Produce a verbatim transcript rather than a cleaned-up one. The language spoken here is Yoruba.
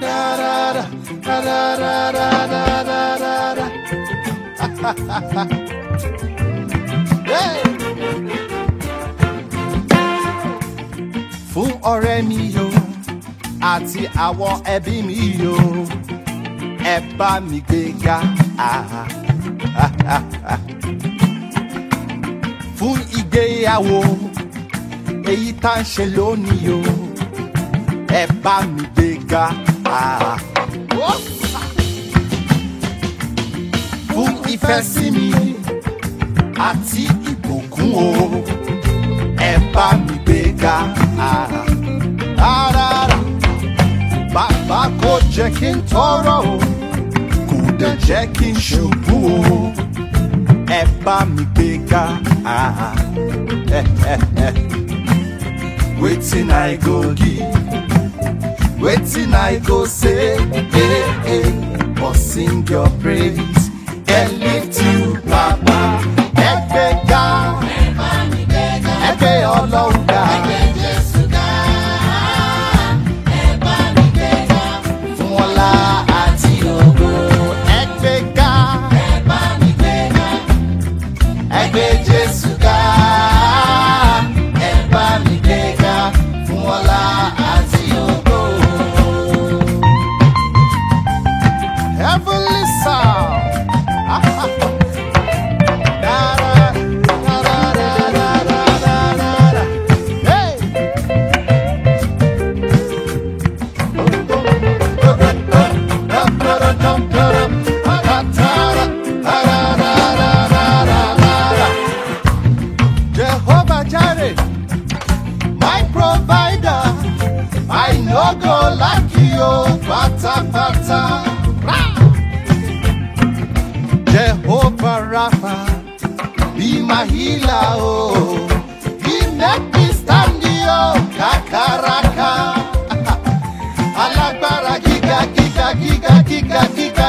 Fún ọ̀rẹ́ mi yo àti àwọn ẹbí mi yo ẹ bá mi gbéga. Fún ìgbéyàwó èyí tá ń ṣe lónìí yo ẹ bá mi gbéga. Fún ìfẹ́ sí mi àti ìbùkún o ẹ bá mi gbéga. Bàbá kò jẹ́ kí n tọrọ o kò dẹ̀ jẹ́ kí n ṣubú o ẹ bá mi gbéga. Wetin I go give, wetin I go say, eh, eh, but sing your praise and lift you, Baba. Ẹ gbéga, ẹ gbé Ọlọ́run ga. Heavenly sound. Hey. Jehovah Jireh, my provider, I no go like you, pata pata. Jehovah Rapha, be my healer, oh. He make me stand, oh, kakaraka. Alagbara giga, giga, giga, giga, giga.